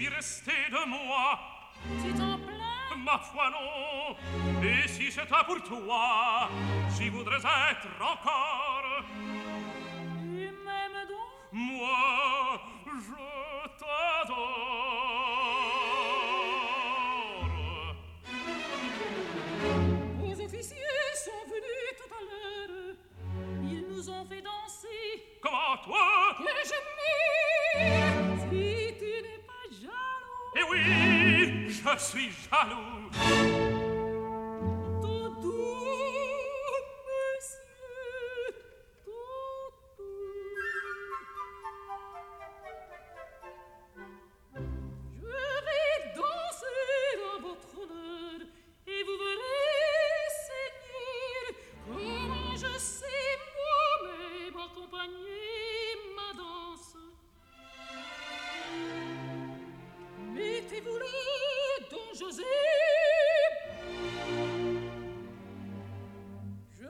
suis resté de moi. Tu t'en plains? Ma foi non. Et si c'était pour toi, j'y voudrais être encore. Tu m'aimes donc? Moi, je t'adore. Les officiers sont venus tout à l'heure. Ils nous ont fait danser. Comment toi? Que je m'aime. Si tu n'es pas jaloux. Eh oui, je suis jaloux. Tout doux, monsieur, tout doux. Je vais danser dans votre honneur et vous verrez, Seigneur, comment je sais moi-même accompagner ma danse. Mettez-vous là, Don José. Je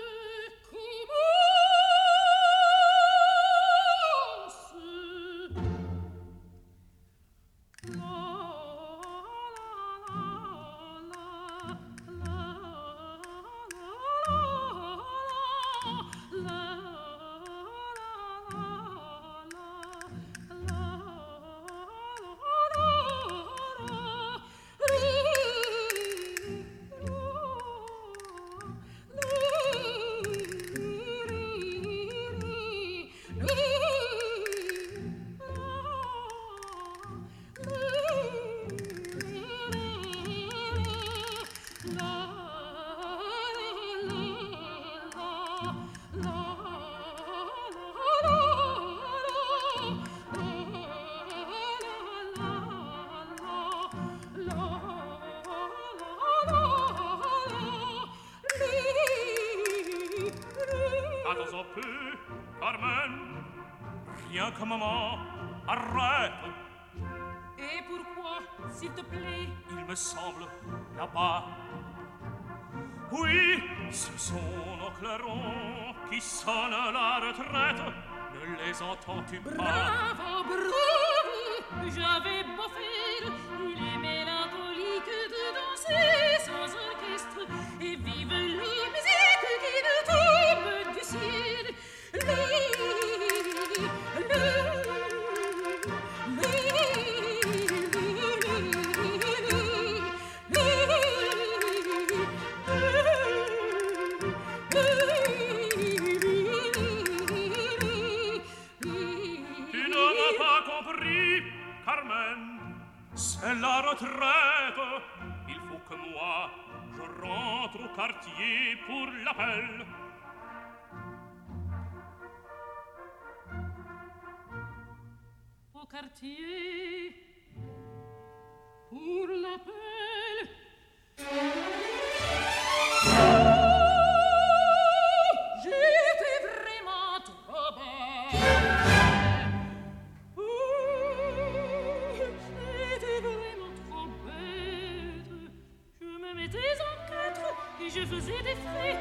commence. La la la la la Attends un peu, Carmen. Rien qu'un moment, arrête. Et pourquoi, s'il te plaît? Il me semble, là-bas. Oui, ce sont nos clairons qui sonnent la retraite. Ne les entends-tu pas? Bravo, bravo, j'avais beau faire, il est mélancolique de danser sans orchestre, et vive la musique qui nous tombe du ciel. Tu n'as pas compris, Carmen. C'est la retraite. Il faut que moi, je rentre au quartier pour l'appel. Au quartier, pour l'appel. J'étais vraiment trop belle. J'étais vraiment trop bête. Je me mettais en quatre et je faisais des frais,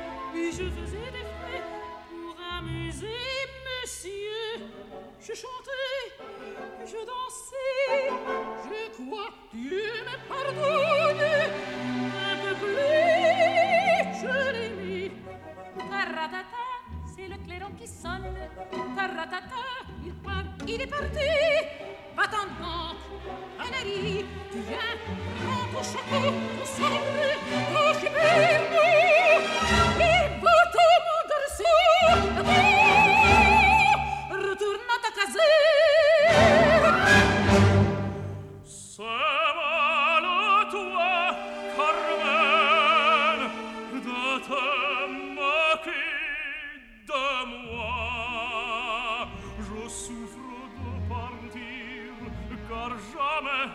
pour amuser monsieur. Je chantais, je dansais, je crois Dieu me pardonne. Un peu plus, je l'aimais. Taratata, c'est le clairon qui sonne. Taratata, il est parti. Va-t'en donc, Annerie, tu viens, prends ton chapeau, ton sabre, ton chiberne. Et va-t'en, mon garçon, retourne à ta caserne. C'est mal toi, Carmen, de te moquer de moi. Je souffre de partir, car jamais,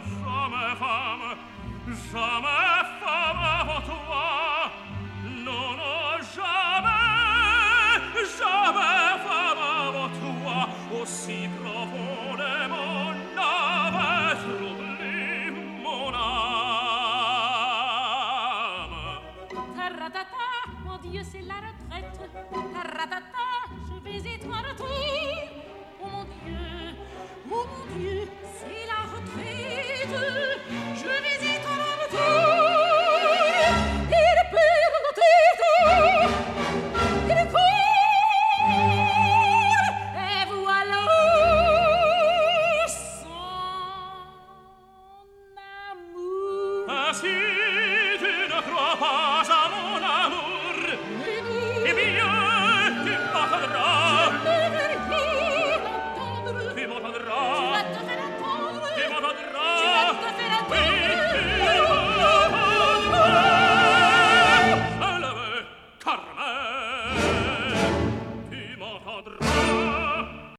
jamais femme avant toi. Non, non, jamais femme avant toi. Aussi profondément n'avait troublé mon âme. Taratata, mon Dieu, c'est la retraite. Taratata, je vais être en retour. Oh mon Dieu, c'est la retraite. Je vais